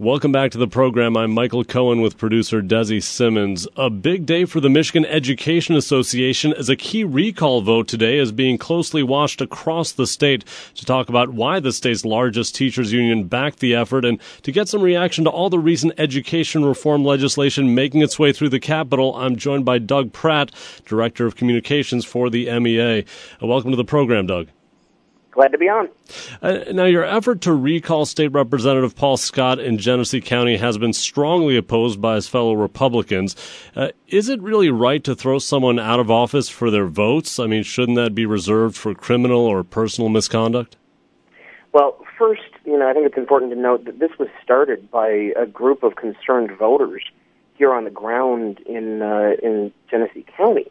Welcome back to the program. I'm Michael Cohen with producer Desi Simmons. A big day for the Michigan Education Association as a key recall vote today is being closely watched across the state. To talk about why the state's largest teachers union backed the effort and to get some reaction to all the recent education reform legislation making its way through the Capitol, I'm joined by Doug Pratt, Director of Communications for the MEA. Welcome to the program, Doug. Glad to be on. Now, your effort to recall State Representative Paul Scott in Genesee County has been strongly opposed by his fellow Republicans. Is it really right to throw someone out of office for their votes? I mean, shouldn't that be reserved for criminal or personal misconduct? Well, first, I think it's important to note that this was started by a group of concerned voters here on the ground in Genesee County.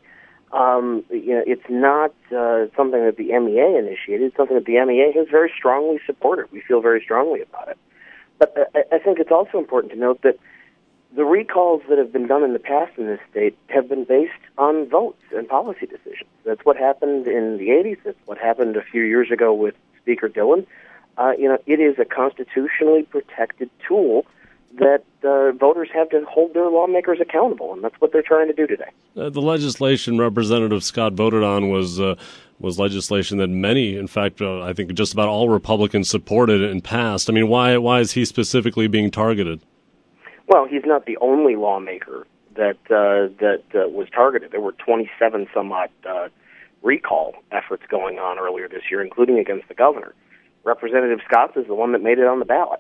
It's not something that the MEA initiated. It's something that the MEA has very strongly supported. We feel very strongly about it. But I think it's also important to note that the recalls that have been done in the past in this state have been based on votes and policy decisions. That's what happened in the 80s. That's what happened a few years ago with Speaker Dillon. It is a constitutionally protected tool that voters have to hold their lawmakers accountable, and that's what they're trying to do today. The legislation Representative Scott voted on was legislation that many, in fact, I think just about all Republicans supported and passed. I mean, why is he specifically being targeted? Well, he's not the only lawmaker that was targeted. There were 27 some odd recall efforts going on earlier this year, including against the governor. Representative Scott is the one that made it on the ballot.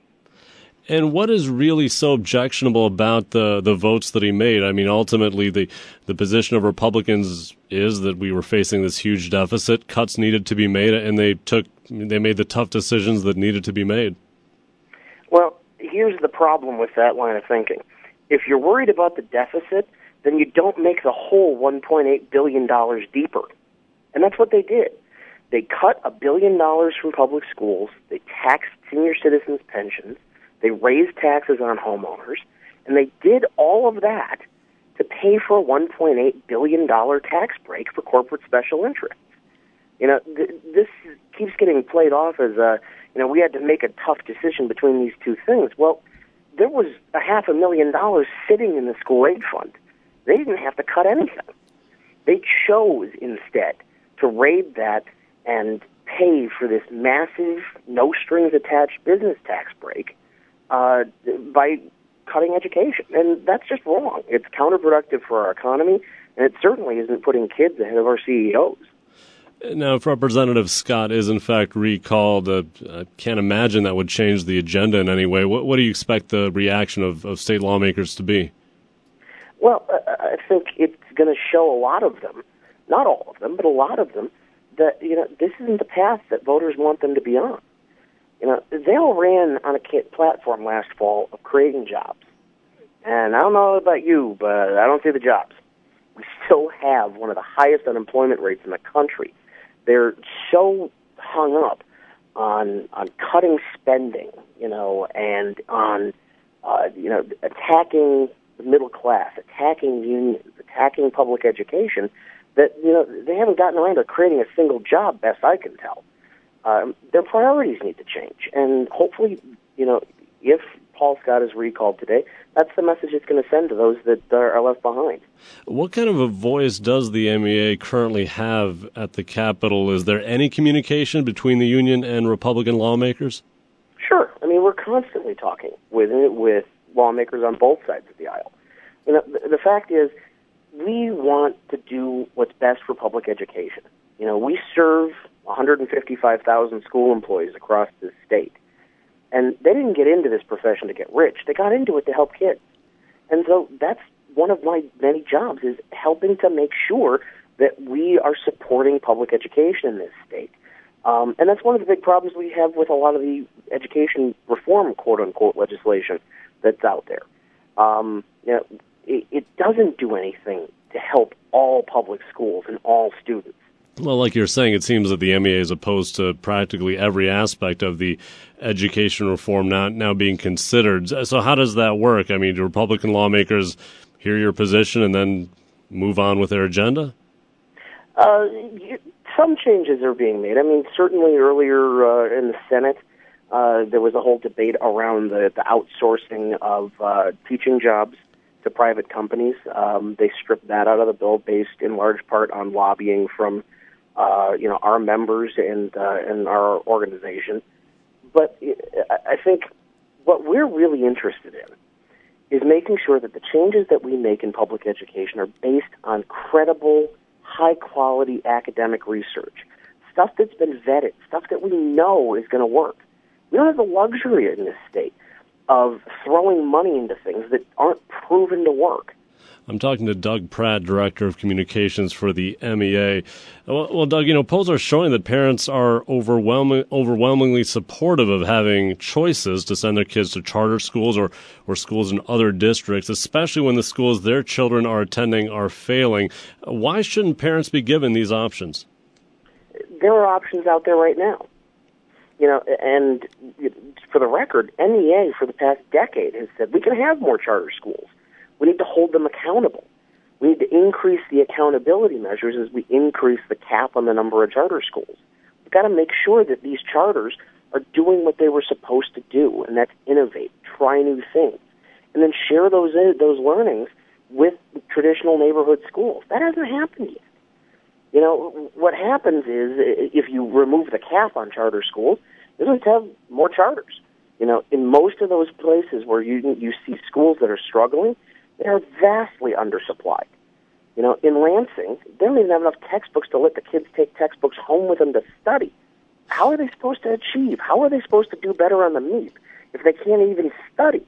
And what is really so objectionable about the votes that he made? I mean, ultimately, the position of Republicans is that we were facing this huge deficit, cuts needed to be made, and they made the tough decisions that needed to be made. Well, here's the problem with that line of thinking. If you're worried about the deficit, then you don't make the whole $1.8 billion deeper. And that's what they did. They cut $1 billion from public schools. They taxed senior citizens' pensions. They raised taxes on homeowners, and they did all of that to pay for a $1.8 billion tax break for corporate special interests. This keeps getting played off as, we had to make a tough decision between these two things. Well, there was $500,000 sitting in the school aid fund. They didn't have to cut anything. They chose instead to raid that and pay for this massive, no-strings-attached business tax break by cutting education. And that's just wrong. It's counterproductive for our economy, and it certainly isn't putting kids ahead of our CEOs. Now, if Representative Scott is in fact recalled, I can't imagine that would change the agenda in any way. What do you expect the reaction of state lawmakers to be? Well, I think it's going to show a lot of them, not all of them, but a lot of them, that this isn't the path that voters want them to be on. They all ran on a platform last fall of creating jobs. And I don't know about you, but I don't see the jobs. We still have one of the highest unemployment rates in the country. They're so hung up on cutting spending, and on, attacking the middle class, attacking unions, attacking public education, that, they haven't gotten around to creating a single job, best I can tell. Their priorities need to change. And hopefully, if Paul Scott is recalled today, that's the message it's going to send to those that are left behind. What kind of a voice does the MEA currently have at the Capitol? Is there any communication between the union and Republican lawmakers? Sure. I mean, we're constantly talking with lawmakers on both sides of the aisle. The fact is, we want to do what's best for public education. We serve 155,000 school employees across the state. And they didn't get into this profession to get rich. They got into it to help kids. And so that's one of my many jobs, is helping to make sure that we are supporting public education in this state. And that's one of the big problems we have with a lot of the education reform, quote-unquote, legislation that's out there. It doesn't do anything to help all public schools and all students. Well, like you're saying, it seems that the MEA is opposed to practically every aspect of the education reform now being considered. So how does that work? I mean, do Republican lawmakers hear your position and then move on with their agenda? Some changes are being made. I mean, certainly earlier in the Senate, There was a whole debate around the outsourcing of teaching jobs to private companies. They stripped that out of the bill based in large part on lobbying from our members and our organization. But I think what we're really interested in is making sure that the changes that we make in public education are based on credible, high-quality academic research, stuff that's been vetted, stuff that we know is going to work. We don't have the luxury in this state of throwing money into things that aren't proven to work. I'm talking to Doug Pratt, Director of Communications for the MEA. Well, Doug, polls are showing that parents are overwhelmingly supportive of having choices to send their kids to charter schools or schools in other districts, especially when the schools their children are attending are failing. Why shouldn't parents be given these options? There are options out there right now. And for the record, MEA for the past decade has said we can have more charter schools. We need to hold them accountable. We need to increase the accountability measures as we increase the cap on the number of charter schools. We've got to make sure that these charters are doing what they were supposed to do, and that's innovate, try new things, and then share those learnings with traditional neighborhood schools. That hasn't happened yet. What happens is if you remove the cap on charter schools, you just have more charters. In most of those places where you see schools that are struggling, they are vastly undersupplied. In Lansing, they don't even have enough textbooks to let the kids take textbooks home with them to study. How are they supposed to achieve? How are they supposed to do better on the MEAP if they can't even study?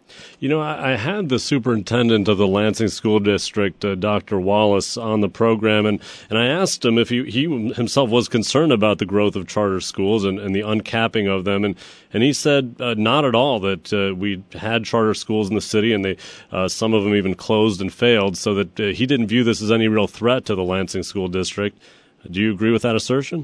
I had the superintendent of the Lansing School District, Dr. Wallace, on the program, and I asked him if he himself was concerned about the growth of charter schools and the uncapping of them, and he said not at all, that we had charter schools in the city, and some of them even closed and failed, so that he didn't view this as any real threat to the Lansing School District. Do you agree with that assertion?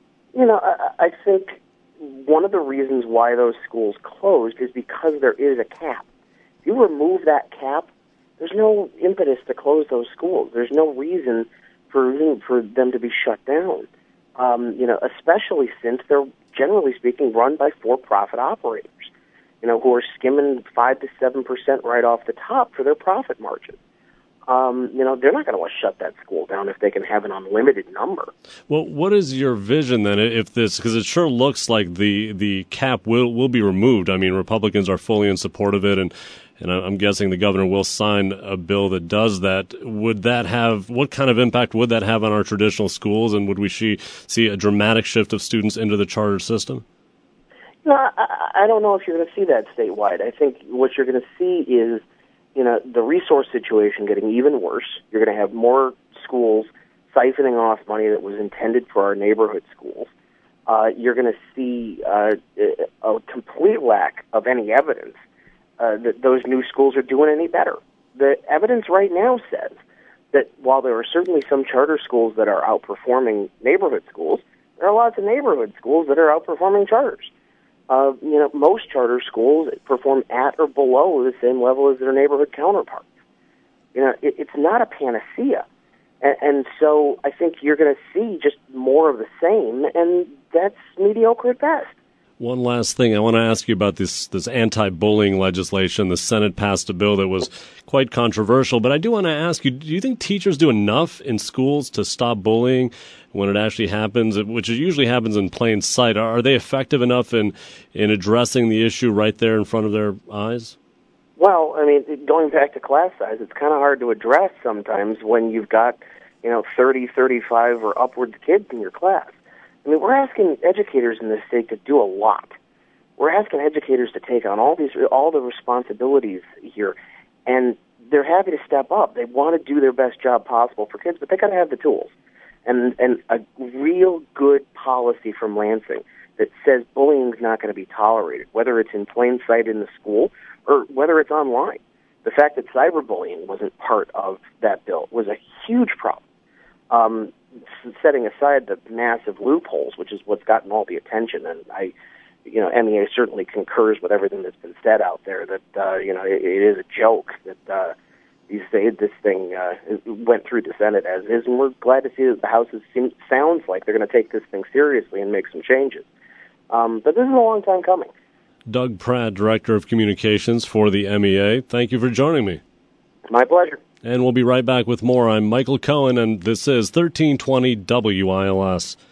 I think one of the reasons why those schools closed is because there is a cap. If you remove that cap, there's no impetus to close those schools. There's no reason for them to be shut down, especially since they're, generally speaking, run by for-profit operators, who are skimming 5 to 7% right off the top for their profit margin. They're not going to want to shut that school down if they can have an unlimited number. Well, what is your vision then if this, because it sure looks like the cap will be removed. I mean, Republicans are fully in support of it, and I'm guessing the governor will sign a bill that does that. What kind of impact would that have on our traditional schools, and would we see a dramatic shift of students into the charter system? I don't know if you're going to see that statewide. I think what you're going to see is the resource situation getting even worse. You're going to have more schools siphoning off money that was intended for our neighborhood schools. You're going to see a complete lack of any evidence that those new schools are doing any better. The evidence right now says that while there are certainly some charter schools that are outperforming neighborhood schools, there are lots of neighborhood schools that are outperforming charters. Most charter schools perform at or below the same level as their neighborhood counterparts. It's not a panacea. And so I think you're going to see just more of the same, and that's mediocre at best. One last thing, I want to ask you about this anti-bullying legislation. The Senate passed a bill that was quite controversial, but I do want to ask you, do you think teachers do enough in schools to stop bullying when it actually happens, which usually happens in plain sight? Are they effective enough in addressing the issue right there in front of their eyes? Well, going back to class size, it's kind of hard to address sometimes when you've got, 30, 35 or upwards kids in your class. We're asking educators in this state to do a lot. We're asking educators to take on all the responsibilities here, and they're happy to step up. They want to do their best job possible for kids, but they got to have the tools. And a real good policy from Lansing that says bullying is not going to be tolerated, whether it's in plain sight in the school or whether it's online. The fact that cyberbullying wasn't part of that bill was a huge problem. Setting aside the massive loopholes, which is what's gotten all the attention, and MEA certainly concurs with everything that's been said out there, that, it is a joke that this thing went through the Senate as is, and we're glad to see that the House sounds like they're going to take this thing seriously and make some changes. But this is a long time coming. Doug Pratt, Director of Communications for the MEA, thank you for joining me. My pleasure. And we'll be right back with more. I'm Michael Cohen, and this is 1320 WILS.